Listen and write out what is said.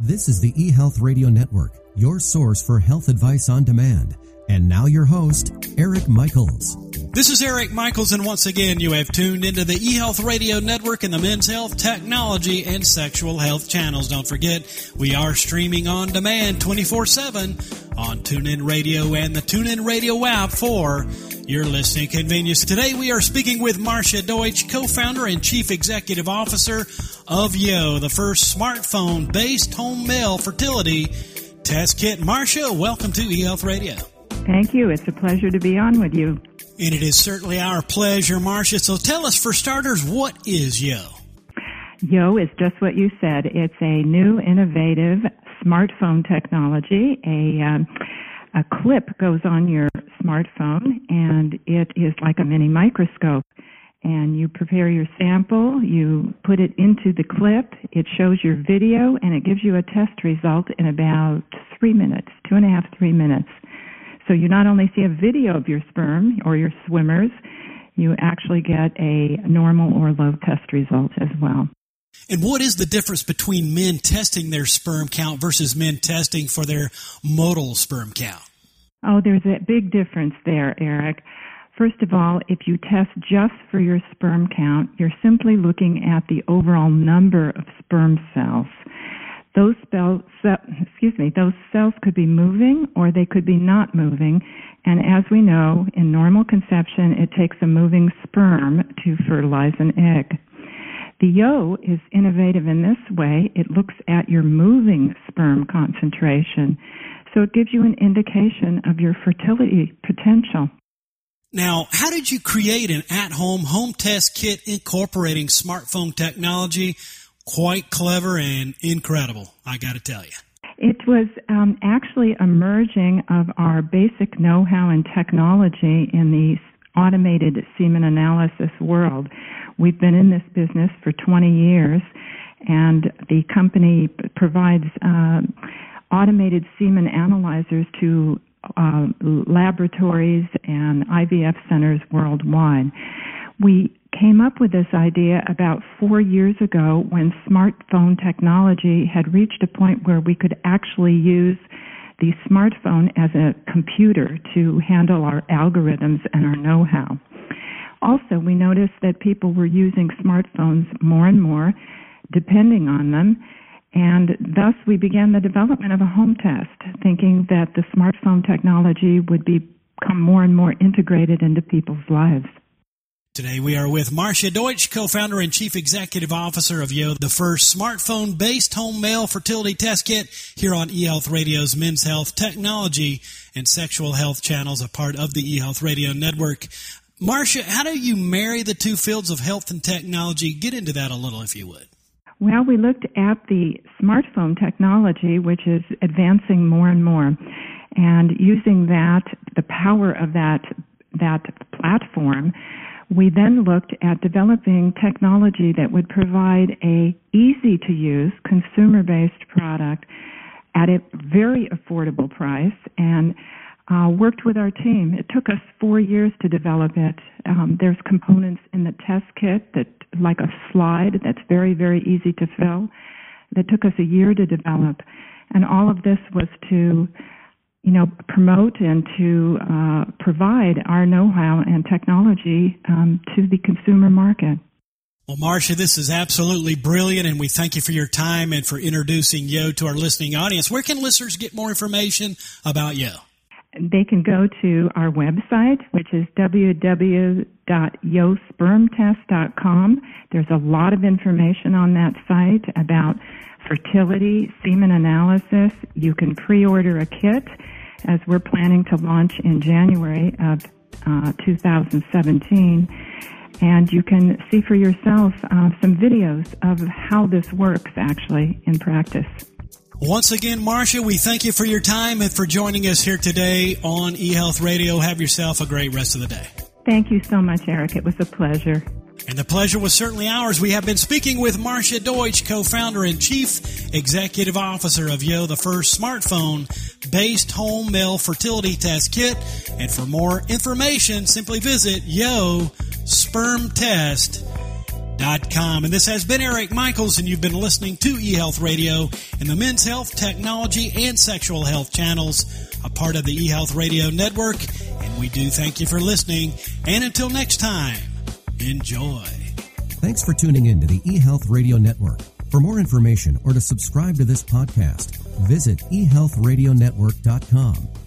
This is the eHealth Radio Network, your source for health advice on demand. And now your host, Eric Michaels. This is Eric Michaels, and once again, you have tuned into the eHealth Radio Network and the Men's Health, Technology, and Sexual Health channels. Don't forget, we are streaming on demand 24/7 on TuneIn Radio and the TuneIn Radio app for your listening convenience. Today, we are speaking with Marcia Deutsch, co-founder and chief executive officer of Yo, the first smartphone-based home male fertility test kit. Marcia, welcome to eHealth Radio. Thank you. It's a pleasure to be on with you. And it is certainly our pleasure, Marcia. So tell us, for starters, what is Yo? Yo is just what you said. It's a new, innovative smartphone technology. A clip goes on your smartphone, and it is like a mini microscope. And you prepare your sample, you put it into the clip, it shows your video, and it gives you a test result in about 3 minutes, 2.5, 3 minutes. So you not only see a video of your sperm or your swimmers, you actually get a normal or low test result as well. And what is the difference between men testing their sperm count versus men testing for their motile sperm count? Oh, there's a big difference there, Eric. First of all, if you test just for your sperm count, you're simply looking at the overall number of sperm cells. Those cells could be moving or they could be not moving. And as we know, in normal conception, it takes a moving sperm to fertilize an egg. The Yo is innovative in this way. It looks at your moving sperm concentration. So it gives you an indication of your fertility potential. Now, how did you create an at-home home test kit incorporating smartphone technology? Quite clever and incredible, I got to tell you. It was actually a merging of our basic know-how and technology in the automated semen analysis world. We've been in this business for 20 years, and the company provides automated semen analyzers to laboratories and IVF centers worldwide. We came up with this idea about 4 years ago when smartphone technology had reached a point where we could actually use the smartphone as a computer to handle our algorithms and our know-how. Also, we noticed that people were using smartphones more and more, depending on them, and thus we began the development of a home test, thinking that the smartphone technology would become more and more integrated into people's lives. Today we are with Marcia Deutsch, co-founder and chief executive officer of Yo, the first smartphone-based home male fertility test kit, here on eHealth Radio's Men's Health, Technology, and Sexual Health channels, a part of the eHealth Radio Network. Marcia, how do you marry the two fields of health and technology? Get into that a little, if you would. Well, we looked at the smartphone technology, which is advancing more and more, and using that, the power of that platform. We then looked at developing technology that would provide a easy-to-use, consumer-based product at a very affordable price, and worked with our team. It took us 4 years to develop it. There's components in the test kit that, like a slide, that's very, very easy to fill, that took us a year to develop. And all of this was to promote and to provide our know-how and technology to the consumer market. Well, Marcia, this is absolutely brilliant, and we thank you for your time and for introducing Yo to our listening audience. Where can listeners get more information about Yo? They can go to our website, which is www.yospermtest.com. There's a lot of information on that site about fertility, semen analysis. You can pre-order a kit, as we're planning to launch in January of 2017. And you can see for yourself some videos of how this works actually in practice. Once again, Marcia, we thank you for your time and for joining us here today on eHealth Radio. Have yourself a great rest of the day. Thank you so much, Eric. It was a pleasure. And the pleasure was certainly ours. We have been speaking with Marcia Deutsch, co-founder and chief executive officer of Yo, the first smartphone-based home male fertility test kit. And for more information, simply visit YoSpermTest.com. And this has been Eric Michaels, and you've been listening to eHealth Radio in the Men's Health, Technology, and Sexual Health channels, a part of the eHealth Radio Network. And we do thank you for listening. And until next time, enjoy. Thanks for tuning in to the eHealth Radio Network. For more information or to subscribe to this podcast, visit eHealthRadioNetwork.com.